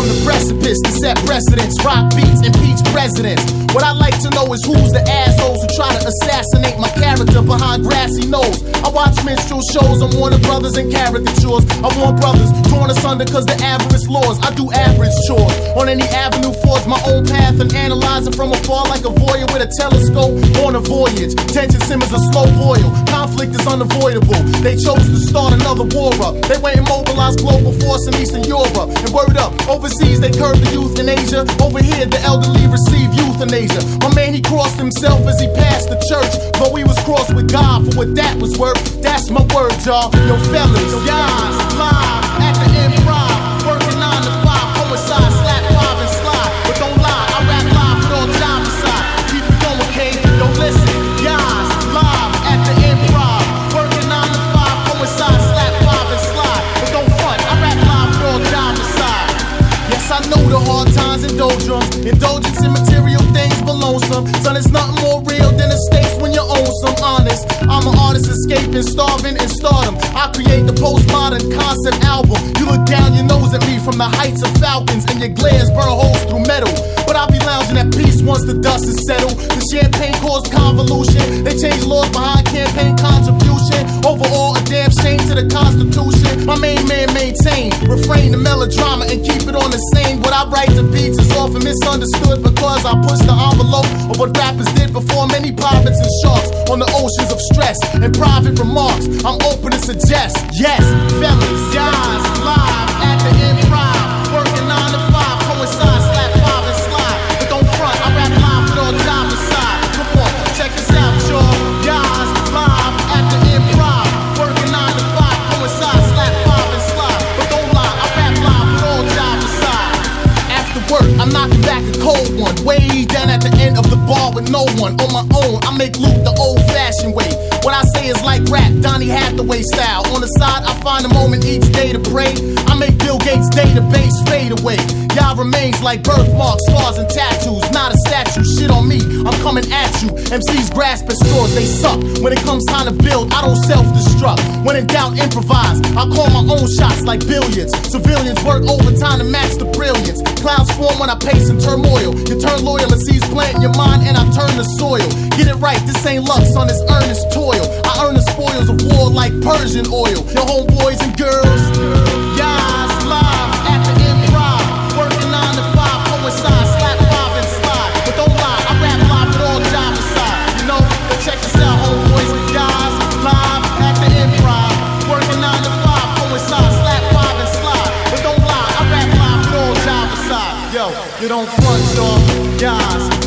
on the precipice to set precedents, rock beats, impeach presidents. What I like to know is who's the assholes who try to assassinate my character behind grassy knolls. I watch minstrel shows on Warner Brothers and caricatures. I want brothers torn asunder cause the avarice laws. I do average chores on any avenue, forge my own path and analyze it from afar like a voyeur with a telescope on a voyage. Tension simmers a slow boil. Conflict is unavoidable. They chose to start another war up. They went and mobilized global force in Eastern Europe. And word up, overseas they curb the youth in Asia. Over here the elderly receive euthanasia. My man, he crossed himself as he passed the church, but we was crossed with God for what that was worth. That's my word, y'all. Yo, fellas, guys, live at the Improv, working 9 to 5, homicide, slap 5 and slide. But don't lie, I rap live with all jobs aside. Keep it going, K. Yo, listen, guys, live at the Improv, working 9 to 5, homicide, slap 5 and slide. But don't front, I rap live with all jobs aside. Yes, I know the hard times and doldrums, indulgence in material things below some. Son, it's nothing more real than the stakes when you own some. Honest, I'm an artist escaping, starving and stardom. I create the postmodern concept album. You look down your nose at me from the heights of falcons, and your glares burn holes through metal. But I'll be lounging at peace once the dust is settled. The champagne caused convolution. They changed laws behind campaign contribution. Overall, a damn shame to the Constitution. My main man maintain, refrain the melodrama and keep it on the same. What I write to beats is often misunderstood because I push the envelope of what rappers did before many pirates and sharks on the oceans of stress and private remarks. I'm open to suggest, yes, fellas, guys, live at the Improv, working 9 to 5, coincide, slap 5 and slide. But don't front, I rap live with all jobs aside. Come on, check this out, y'all. Guys, live at the Improv, working 9 to 5, coincide, slap 5 and slide. But don't lie, I rap live with all jobs aside. After work, I'm knocking back a cold one, way down at the end of the bar with no one. On my own, I make Luke the old-fashioned way. What I say is like rap, Donny Hathaway style. On the side, I find a moment each day to pray. I make Bill Gates' database fade away. Y'all remains like birthmarks, scars, and tattoos. Not a statue, shit on me, I'm coming at you. MCs grasp at straws, they suck. When it comes time to build, I don't self-destruct. When in doubt, improvise. I call my own shots like billiards. Civilians work overtime to match the brilliance. Clouds form when I pace in turmoil. You turn loyal and seeds plant in your mind, and I turn the soil. Get it right, this ain't luck, son, it's earnest toil. I earn the spoils of war like Persian oil. Your homeboys and girls, guys, live at the Improv, working 9 to 5, coincide, slap 5 and slide. But don't lie, I rap live with all jobs aside. You know, check this out, homeboys and guys, live at the Improv, working 9 to 5, coincide, slap 5 and slide. But don't lie, I rap live with all jobs aside. Yo, you don't front, y'all, guys.